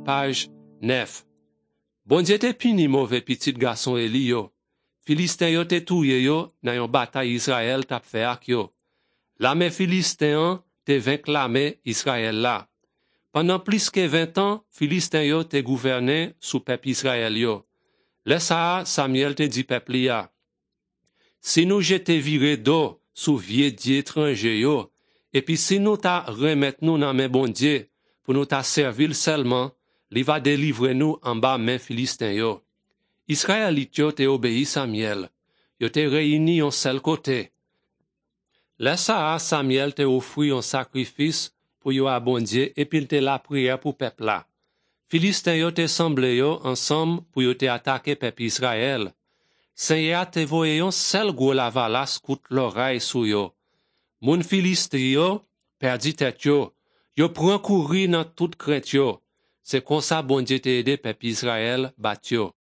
page 9. Bon Dieu te puni mauvais petit garçon Eli yo. Filistin yo te touye yo dans yon bataille Israël tap fait ak yo. L'armée Filistin te vainc l'armée Israël là. Pendant plus que 20 ans, Filistin yo te gouverné sous peuple Israël yo. Le ça, Samuel te dit peuple ya. Si nous jete viré d'eau sous vieux dieu étranger yo, et puis si nous ta remettre nous dans main bon Dieu, pour nous ta servir seulement, li va délivrer nous en bas main Filistin yo. Israélite yo te obéi Samuel. Yo te réuni en seul côté. Le ça, Samuel te offri un sacrifice pour yo à bon Dieu, et puis te la prière pour peuple là. Filistin yo te semblé yo ensemble pour yo te attaquer peuple Israël. Seigneur te voye yon seul gros lavalas koute l'oreille sou yo. Moun Filistin yo perdi tête yo. Yo pran courir dans toute crainte yo. C'est comme ça bon Dieu te aidé peuple Israël bat yo.